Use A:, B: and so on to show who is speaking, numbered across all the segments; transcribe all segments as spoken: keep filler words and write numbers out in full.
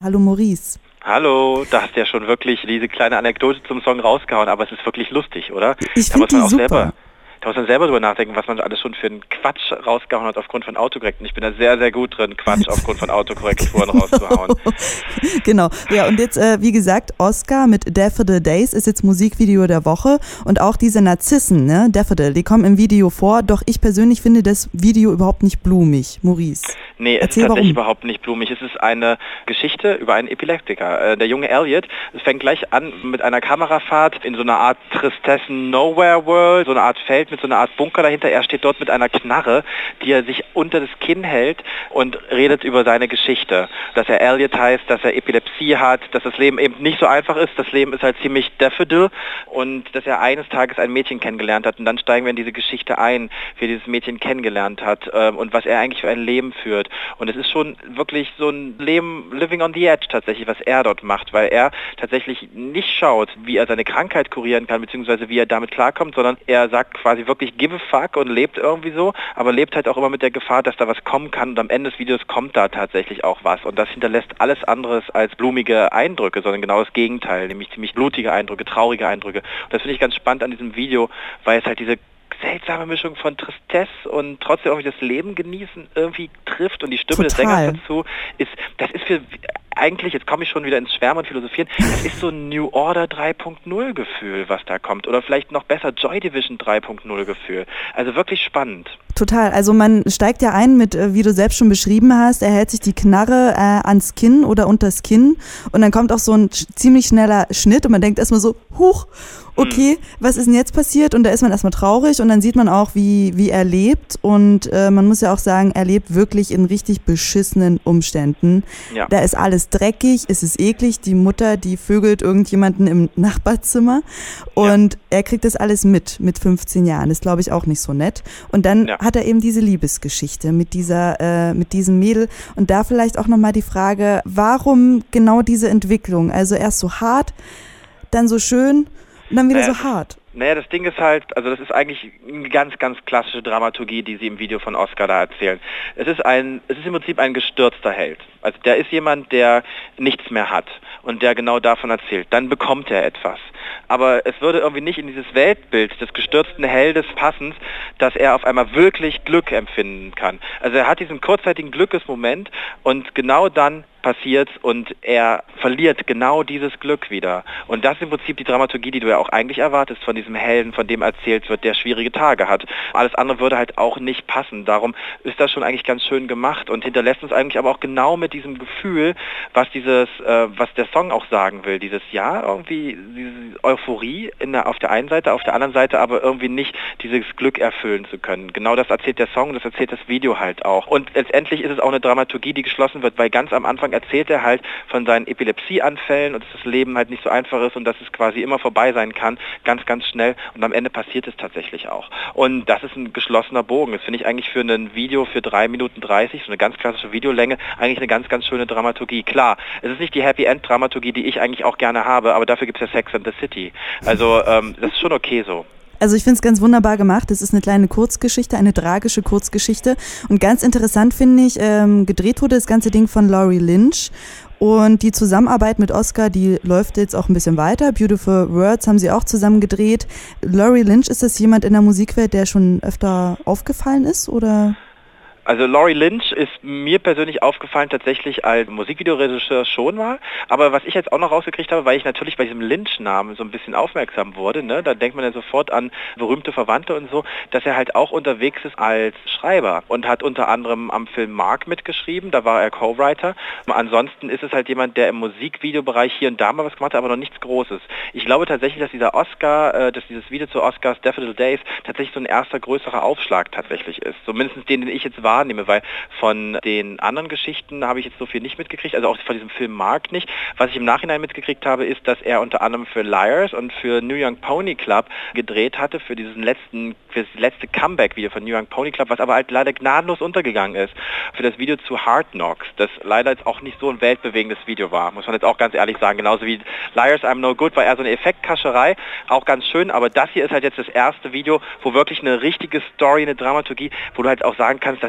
A: Hallo Maurice.
B: Hallo, da hast du ja schon wirklich diese kleine Anekdote zum Song rausgehauen, aber es ist wirklich lustig, oder?
A: Ich finde die super.
B: Selber Da muss man selber drüber nachdenken, was man alles schon für einen Quatsch rausgehauen hat aufgrund von Autokorrekturen. Ich bin da sehr, sehr gut drin, Quatsch aufgrund von Autokorrekturen rauszuhauen.
A: Genau. Ja, und jetzt, äh, wie gesagt, Oscar mit Daffodil Days ist jetzt Musikvideo der Woche. Und auch diese Narzissen, ne, Daffodil, die kommen im Video vor. Doch ich persönlich finde das Video überhaupt nicht blumig. Maurice.
B: Nee, es
A: Erzähl,
B: ist tatsächlich
A: warum?
B: überhaupt nicht blumig. Es ist eine Geschichte über einen Epileptiker. Äh, der junge Elliot, es fängt gleich an mit einer Kamerafahrt in so einer Art Tristessen-Nowhere-World, so eine Art Feld mit so einer Art Bunker dahinter. Er steht dort mit einer Knarre, die er sich unter das Kinn hält und redet über seine Geschichte. Dass er Elliot heißt, dass er Epilepsie hat, dass das Leben eben nicht so einfach ist. Das Leben ist halt ziemlich daffodil und dass er eines Tages ein Mädchen kennengelernt hat. Und dann steigen wir in diese Geschichte ein, wie er dieses Mädchen kennengelernt hat äh, und was er eigentlich für ein Leben führt. Und es ist schon wirklich so ein Leben, living on the edge tatsächlich, was er dort macht, weil er tatsächlich nicht schaut, wie er seine Krankheit kurieren kann, beziehungsweise wie er damit klarkommt, sondern er sagt quasi wirklich give a fuck und lebt irgendwie so, aber lebt halt auch immer mit der Gefahr, dass da was kommen kann und am Ende des Videos kommt da tatsächlich auch was. Und das hinterlässt alles anderes als blumige Eindrücke, sondern genau das Gegenteil, nämlich ziemlich blutige Eindrücke, traurige Eindrücke. Und das finde ich ganz spannend an diesem Video, weil es halt diese seltsame Mischung von Tristesse und trotzdem irgendwie das Leben genießen irgendwie trifft und die Stimme des
A: Total.
B: Sängers dazu ist, das ist für eigentlich, jetzt komme ich schon wieder ins Schwärmen und Philosophieren, das ist so ein New Order drei Punkt null Gefühl, was da kommt. Oder vielleicht noch besser Joy Division drei Punkt null Gefühl. Also wirklich spannend.
A: Total. Also man steigt ja ein mit, wie du selbst schon beschrieben hast, er hält sich die Knarre äh, ans Kinn oder unters Kinn und dann kommt auch so ein ziemlich schneller Schnitt und man denkt erstmal so, huch, okay, hm. was ist denn jetzt passiert? Und da ist man erstmal traurig und dann sieht man auch, wie, wie er lebt und äh, man muss ja auch sagen, er lebt wirklich in richtig beschissenen Umständen.
B: Ja.
A: Da ist alles dreckig, es ist eklig, die Mutter, die vögelt irgendjemanden im Nachbarzimmer und ja. er kriegt das alles mit, mit fünfzehn Jahren, ist glaube ich auch nicht so nett. Und dann ja. hat er eben diese Liebesgeschichte mit dieser, äh, mit diesem Mädel und da vielleicht auch nochmal die Frage, warum genau diese Entwicklung? Also erst so hart, dann so schön und dann wieder
B: naja,
A: so hart.
B: Naja, das Ding ist halt, also das ist eigentlich eine ganz, ganz klassische Dramaturgie, die sie im Video von Oscar da erzählen. Es ist ein, es ist im Prinzip ein gestürzter Held. Also der ist jemand, der nichts mehr hat und der genau davon erzählt. Dann bekommt er etwas. Aber es würde irgendwie nicht in dieses Weltbild des gestürzten Heldes passen, dass er auf einmal wirklich Glück empfinden kann. Also er hat diesen kurzzeitigen Glückesmoment und genau dann passiert und er verliert genau dieses Glück wieder. Und das ist im Prinzip die Dramaturgie, die du ja auch eigentlich erwartest von diesem Helden, von dem erzählt wird, der schwierige Tage hat. Alles andere würde halt auch nicht passen. Darum ist das schon eigentlich ganz schön gemacht und hinterlässt uns eigentlich aber auch genau mit diesem Gefühl, was dieses, äh, was der Song auch sagen will. Dieses Ja, irgendwie diese Euphorie in der, auf der einen Seite, auf der anderen Seite aber irgendwie nicht dieses Glück erfüllen zu können. Genau das erzählt der Song, das erzählt das Video halt auch. Und letztendlich ist es auch eine Dramaturgie, die geschlossen wird, weil ganz am Anfang erzählt er halt von seinen Epilepsieanfällen und dass das Leben halt nicht so einfach ist und dass es quasi immer vorbei sein kann, ganz, ganz schnell und am Ende passiert es tatsächlich auch. Und das ist ein geschlossener Bogen. Das finde ich eigentlich für ein Video für drei Minuten dreißig, so eine ganz klassische Videolänge, eigentlich eine ganz, ganz schöne Dramaturgie. Klar, es ist nicht die Happy-End-Dramaturgie, die ich eigentlich auch gerne habe, aber dafür gibt es ja Sex and the City. Also ähm, das ist schon okay so.
A: Also ich finde es ganz wunderbar gemacht. Es ist eine kleine Kurzgeschichte, eine tragische Kurzgeschichte. Und ganz interessant finde ich, ähm, gedreht wurde das ganze Ding von Laurie Lynch. Und die Zusammenarbeit mit Oscar, die läuft jetzt auch ein bisschen weiter. Beautiful Words haben sie auch zusammen gedreht. Laurie Lynch, ist das jemand in der Musikwelt, der schon öfter aufgefallen ist, oder?
B: Also Laurie Lynch ist mir persönlich aufgefallen tatsächlich als Musikvideoregisseur schon mal, aber was ich jetzt auch noch rausgekriegt habe, weil ich natürlich bei diesem Lynch-Namen so ein bisschen aufmerksam wurde, ne, da denkt man ja sofort an berühmte Verwandte und so, dass er halt auch unterwegs ist als Schreiber und hat unter anderem am Film Mark mitgeschrieben, da war er Co-Writer. Ansonsten ist es halt jemand, der im Musikvideobereich hier und da mal was gemacht hat, aber noch nichts Großes. Ich glaube tatsächlich, dass dieser Oscar, äh, dass dieses Video zu Oscars Daffodil Days tatsächlich so ein erster größerer Aufschlag tatsächlich ist, zumindest den, den ich jetzt wahrnehme, weil von den anderen Geschichten habe ich jetzt so viel nicht mitgekriegt, also auch von diesem Film Mark nicht. Was ich im Nachhinein mitgekriegt habe, ist, dass er unter anderem für Liars und für New Young Pony Club gedreht hatte, für diesen letzten, für das letzte Comeback-Video von New Young Pony Club, was aber halt leider gnadenlos untergegangen ist, für das Video zu Hard Knocks, das leider jetzt auch nicht so ein weltbewegendes Video war, muss man jetzt auch ganz ehrlich sagen, genauso wie Liars I'm No Good war eher so eine Effektkascherei, auch ganz schön, aber das hier ist halt jetzt das erste Video, wo wirklich eine richtige Story, eine Dramaturgie, wo du halt auch sagen kannst, das ist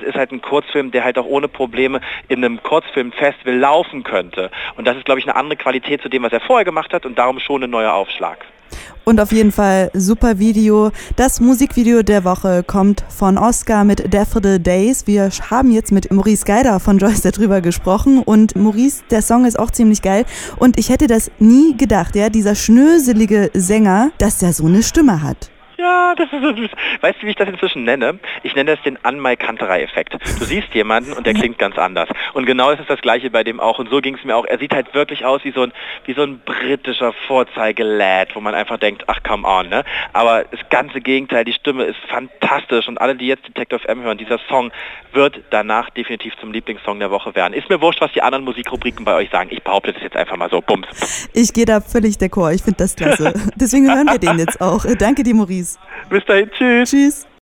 B: ist halt ein Kurzfilm, der halt auch ohne Probleme in einem Kurzfilmfestival laufen könnte. Und das ist, glaube ich, eine andere Qualität zu dem, was er vorher gemacht hat und darum schon ein neuer Aufschlag.
A: Und auf jeden Fall super Video. Das Musikvideo der Woche kommt von Oscar mit Daffodil Days. Wir haben jetzt mit Maurice Geider von Joyce darüber gesprochen und Maurice, der Song ist auch ziemlich geil und ich hätte das nie gedacht, ja, dieser schnöselige Sänger, dass der so eine Stimme hat.
B: Ja, das ist, weißt du, wie ich das inzwischen nenne? Ich nenne das den Anmai-Kanterei-Effekt. Du siehst jemanden und der klingt ganz anders. Und genau ist es das Gleiche bei dem auch. Und so ging es mir auch. Er sieht halt wirklich aus wie so ein, wie so ein britischer Vorzeigelad, wo man einfach denkt, ach, come on, ne? Aber das ganze Gegenteil, die Stimme ist fantastisch. Und alle, die jetzt Detektor F M hören, dieser Song wird danach definitiv zum Lieblingssong der Woche werden. Ist mir wurscht, was die anderen Musikrubriken bei euch sagen. Ich behaupte das jetzt einfach mal so. Bums.
A: Ich gehe da völlig d'accord. Ich finde das klasse. Deswegen hören wir den jetzt auch. Danke dir, Maurice.
B: Bis dahin, tschüss.
A: Tschüss.